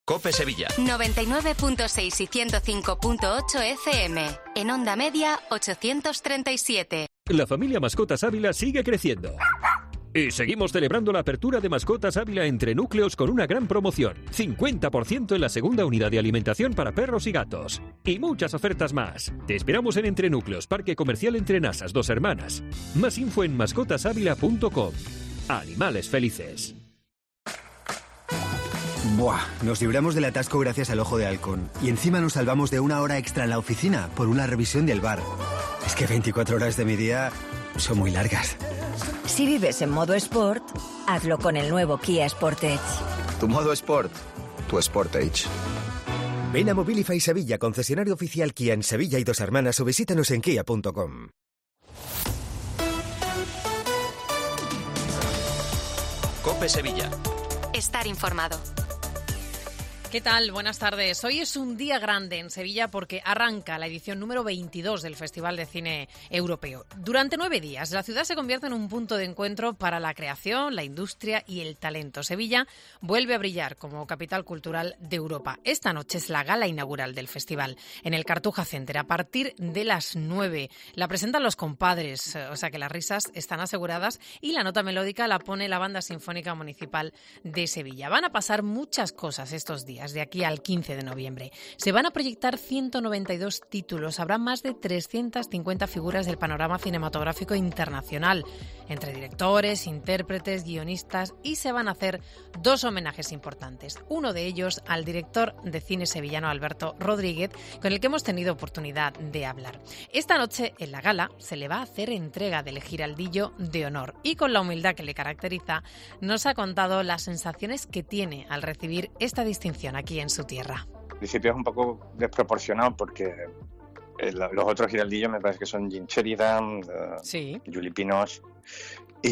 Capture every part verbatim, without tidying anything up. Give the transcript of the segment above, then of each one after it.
COPE Sevilla. noventa y nueve punto seis y ciento cinco punto ocho F M. En onda media, ochocientos treinta y siete. La familia Mascotas Ávila sigue creciendo. Y seguimos celebrando la apertura de Mascotas Ávila entre núcleos con una gran promoción. cincuenta por ciento en la segunda unidad de alimentación para perros y gatos. Y muchas ofertas más. Te esperamos en Entrenúcleos, Parque Comercial Entre Nasas, Dos Hermanas. Más info en mascotas ávila punto com. Animales felices. Buah, nos libramos del atasco gracias al Ojo de Halcón. Y encima nos salvamos de una hora extra en la oficina por una revisión del bar. Es que veinticuatro horas de mi día son muy largas. Si vives en modo Sport, hazlo con el nuevo Kia Sportage. Tu modo Sport, tu Sportage. Ven a Mobilify Sevilla, concesionario oficial Kia en Sevilla y Dos Hermanas, o visítanos en kia punto com. COPE Sevilla. Estar informado. ¿Qué tal? Buenas tardes. Hoy es un día grande en Sevilla porque arranca la edición número veintidós del Festival de Cine Europeo. Durante nueve días, la ciudad se convierte en un punto de encuentro para la creación, la industria y el talento. Sevilla vuelve a brillar como capital cultural de Europa. Esta noche es la gala inaugural del festival en el Cartuja Center a partir de las nueve. La presentan los compadres, o sea que las risas están aseguradas, y la nota melódica la pone la Banda Sinfónica Municipal de Sevilla. Van a pasar muchas cosas estos días, de aquí al quince de noviembre. Se van a proyectar ciento noventa y dos títulos. Habrá más de trescientas cincuenta figuras del panorama cinematográfico internacional, entre directores, intérpretes, guionistas, y se van a hacer dos homenajes importantes. Uno de ellos al director de cine sevillano Alberto Rodríguez, con el que hemos tenido oportunidad de hablar. Esta noche, en la gala, se le va a hacer entrega del Giraldillo de Honor, y con la humildad que le caracteriza, nos ha contado las sensaciones que tiene al recibir esta distinción aquí en su tierra. Al principio es un poco desproporcionado porque los otros giraldillos me parece que son Jim Sheridan, sí. Juli Pinos y,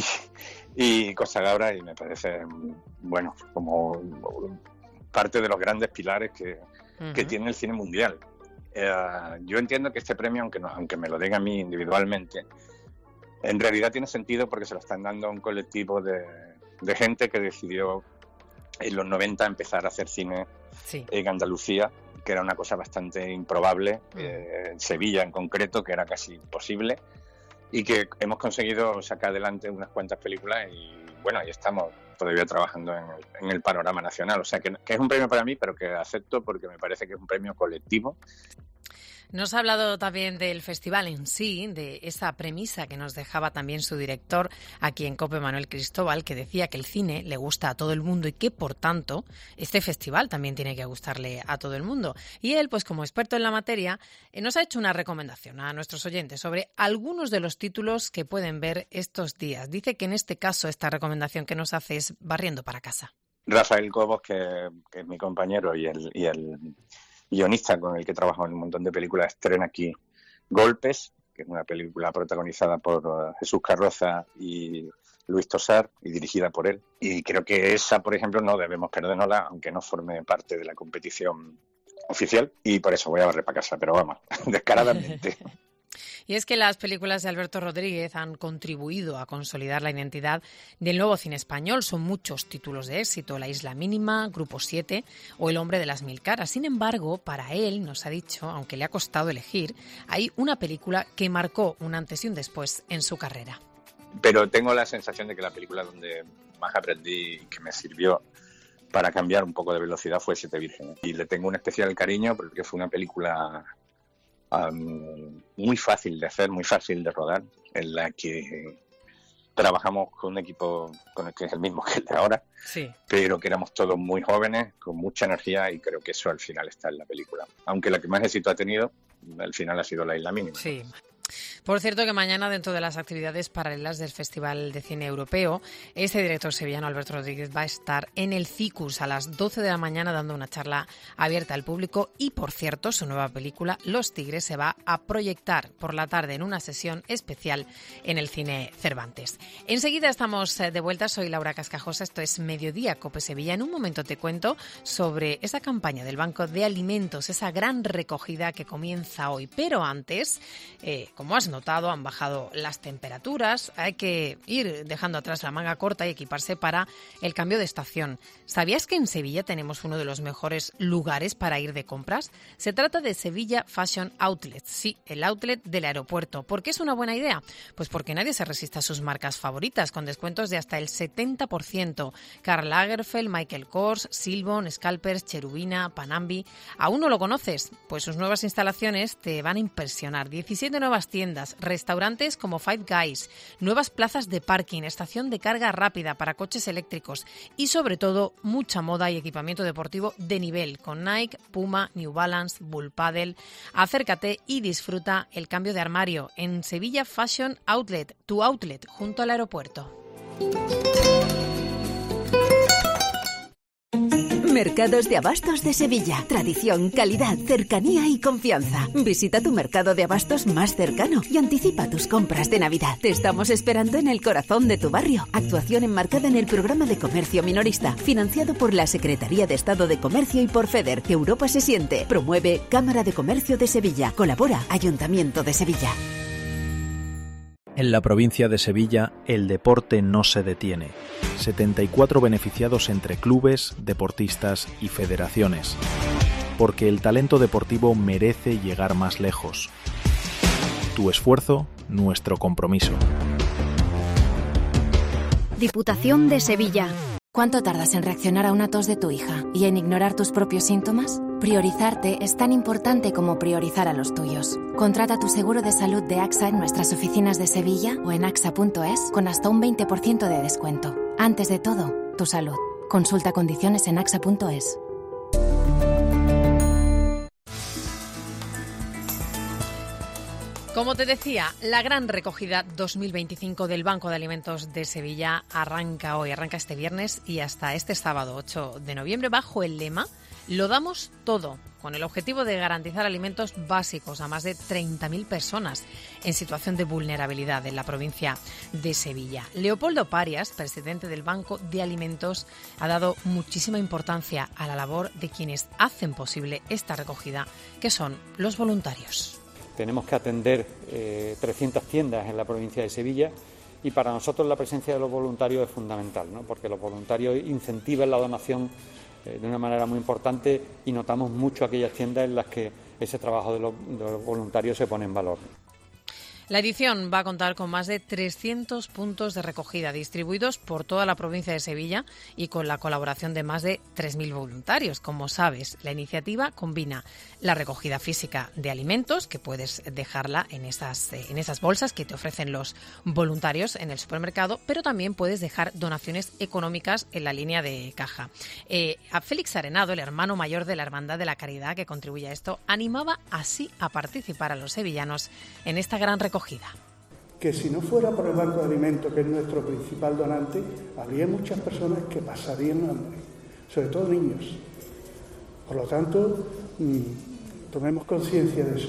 y Costa Gabra, y me parece, bueno, como parte de los grandes pilares que, uh-huh. que tiene el cine mundial. Eh, yo entiendo que este premio, aunque, no, aunque me lo den a mí individualmente, en realidad tiene sentido porque se lo están dando a un colectivo de, de gente que decidió en los noventa empezar a hacer cine sí. en Andalucía, que era una cosa bastante improbable, mm. eh, en Sevilla en concreto, que era casi imposible, y que hemos conseguido sacar adelante unas cuantas películas, y bueno, ahí estamos todavía trabajando en el, en el panorama nacional. O sea, que, que es un premio para mí, pero que acepto porque me parece que es un premio colectivo. Nos ha hablado también del festival en sí, de esa premisa que nos dejaba también su director aquí en COPE, Manuel Cristóbal, que decía que el cine le gusta a todo el mundo y que, por tanto, este festival también tiene que gustarle a todo el mundo. Y él, pues como experto en la materia, nos ha hecho una recomendación a nuestros oyentes sobre algunos de los títulos que pueden ver estos días. Dice que en este caso esta recomendación que nos hace es Barriendo para casa. Rafael Cobos, que, que es mi compañero y el... Y el... guionista con el que he trabajado en un montón de películas, estrena aquí Golpes, que es una película protagonizada por uh, Jesús Carroza y Luis Tosar y dirigida por él. Y creo que esa, por ejemplo, no debemos perdérnosla, aunque no forme parte de la competición oficial, y por eso voy a barrer para casa, pero vamos, descaradamente. Y es que las películas de Alberto Rodríguez han contribuido a consolidar la identidad del nuevo cine español. Son muchos títulos de éxito: La isla mínima, Grupo siete o El hombre de las mil caras. Sin embargo, para él, nos ha dicho, aunque le ha costado elegir, hay una película que marcó un antes y un después en su carrera. Pero tengo la sensación de que la película donde más aprendí y que me sirvió para cambiar un poco de velocidad fue Siete Vírgenes. Y le tengo un especial cariño porque fue una película Um, muy fácil de hacer, muy fácil de rodar, en la que trabajamos con un equipo con el que es el mismo que el de ahora, sí. pero que éramos todos muy jóvenes, con mucha energía, y creo que eso al final está en la película. Aunque la que más éxito ha tenido, al final ha sido La isla mínima. Sí. Por cierto, que mañana, dentro de las actividades paralelas del Festival de Cine Europeo, este director sevillano, Alberto Rodríguez, va a estar en el Cicus a las doce de la mañana dando una charla abierta al público. Y, por cierto, su nueva película, Los Tigres, se va a proyectar por la tarde en una sesión especial en el Cine Cervantes. Enseguida estamos de vuelta. Soy Laura Cascajosa. Esto es Mediodía COPE Sevilla. En un momento te cuento sobre esa campaña del Banco de Alimentos, esa gran recogida que comienza hoy. Pero antes... Eh, Como has notado, han bajado las temperaturas, hay que ir dejando atrás la manga corta y equiparse para el cambio de estación. ¿Sabías que en Sevilla tenemos uno de los mejores lugares para ir de compras? Se trata de Sevilla Fashion Outlet, sí, el outlet del aeropuerto. ¿Por qué es una buena idea? Pues porque nadie se resiste a sus marcas favoritas, con descuentos de hasta el setenta por ciento. Karl Lagerfeld, Michael Kors, Silbon, Scalpers, Cherubina, Panambi. ¿Aún no lo conoces? Pues sus nuevas instalaciones te van a impresionar. diecisiete nuevas tiendas, restaurantes como Five Guys, nuevas plazas de parking, estación de carga rápida para coches eléctricos y sobre todo mucha moda y equipamiento deportivo de nivel con Nike, Puma, New Balance, Bull Paddle. Acércate y disfruta el cambio de armario en Sevilla Fashion Outlet, tu outlet junto al aeropuerto. Mercados de Abastos de Sevilla. Tradición, calidad, cercanía y confianza. Visita tu mercado de abastos más cercano y anticipa tus compras de Navidad. Te estamos esperando en el corazón de tu barrio. Actuación enmarcada en el programa de comercio minorista, financiado por la Secretaría de Estado de Comercio y por FEDER. Europa se siente. Promueve Cámara de Comercio de Sevilla. Colabora Ayuntamiento de Sevilla. En la provincia de Sevilla, el deporte no se detiene. setenta y cuatro beneficiados entre clubes, deportistas y federaciones. Porque el talento deportivo merece llegar más lejos. Tu esfuerzo, nuestro compromiso. Diputación de Sevilla. ¿Cuánto tardas en reaccionar a una tos de tu hija y en ignorar tus propios síntomas? Priorizarte es tan importante como priorizar a los tuyos. Contrata tu seguro de salud de AXA en nuestras oficinas de Sevilla o en axa punto es con hasta un veinte por ciento de descuento. Antes de todo, tu salud. Consulta condiciones en axa punto es. Como te decía, la gran recogida dos mil veinticinco del Banco de Alimentos de Sevilla arranca hoy, arranca este viernes y hasta este sábado ocho de noviembre bajo el lema Lo damos todo, con el objetivo de garantizar alimentos básicos a más de treinta mil personas en situación de vulnerabilidad en la provincia de Sevilla. Leopoldo Parias, presidente del Banco de Alimentos, ha dado muchísima importancia a la labor de quienes hacen posible esta recogida, que son los voluntarios. Tenemos que atender eh, trescientas tiendas en la provincia de Sevilla y para nosotros la presencia de los voluntarios es fundamental, ¿no? Porque los voluntarios incentivan la donación eh, de una manera muy importante y notamos mucho aquellas tiendas en las que ese trabajo de los, de los voluntarios se pone en valor. La edición va a contar con más de trescientos puntos de recogida distribuidos por toda la provincia de Sevilla y con la colaboración de más de tres mil voluntarios. Como sabes, la iniciativa combina la recogida física de alimentos, que puedes dejarla en esas, en esas bolsas que te ofrecen los voluntarios en el supermercado, pero también puedes dejar donaciones económicas en la línea de caja. Eh, a Félix Arenado, el hermano mayor de la Hermandad de la Caridad que contribuye a esto, animaba así a participar a los sevillanos en esta gran recogida. Que si no fuera por el Banco de Alimentos, que es nuestro principal donante, habría muchas personas que pasarían hambre, sobre todo niños. Por lo tanto, mmm, tomemos conciencia de eso.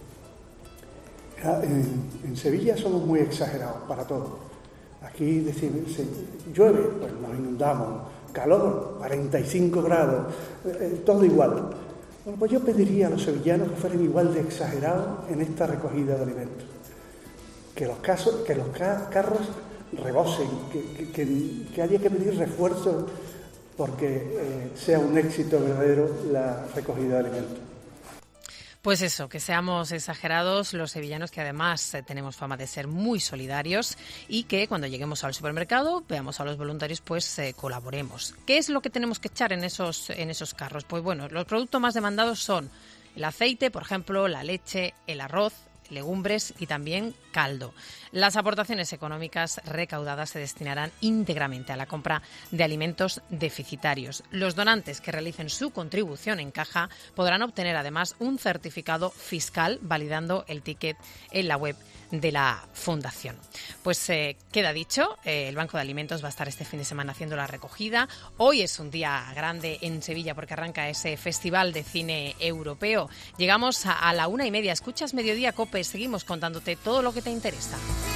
En, en Sevilla somos muy exagerados para todo. Aquí decimos, llueve, pues nos inundamos, calor, cuarenta y cinco grados, eh, todo igual. Bueno, pues yo pediría a los sevillanos que fueran igual de exagerados en esta recogida de alimentos. Que los, casos, que los ca- carros rebosen, que, que, que haya que pedir refuerzos porque eh, sea un éxito verdadero la recogida de alimentos. Pues eso, que seamos exagerados los sevillanos, que además eh, tenemos fama de ser muy solidarios y que cuando lleguemos al supermercado, veamos a los voluntarios, pues eh, colaboremos. ¿Qué es lo que tenemos que echar en esos, en esos carros? Pues bueno, los productos más demandados son el aceite, por ejemplo, la leche, el arroz, legumbres y también caldo. Las aportaciones económicas recaudadas se destinarán íntegramente a la compra de alimentos deficitarios. Los donantes que realicen su contribución en caja podrán obtener además un certificado fiscal validando el ticket en la web de la Fundación. Pues eh, queda dicho, eh, el Banco de Alimentos va a estar este fin de semana haciendo la recogida. Hoy es un día grande en Sevilla porque arranca ese Festival de Cine Europeo. Llegamos a, a la una y media. Escuchas Mediodía COPE. Seguimos contándote todo lo que te interesa.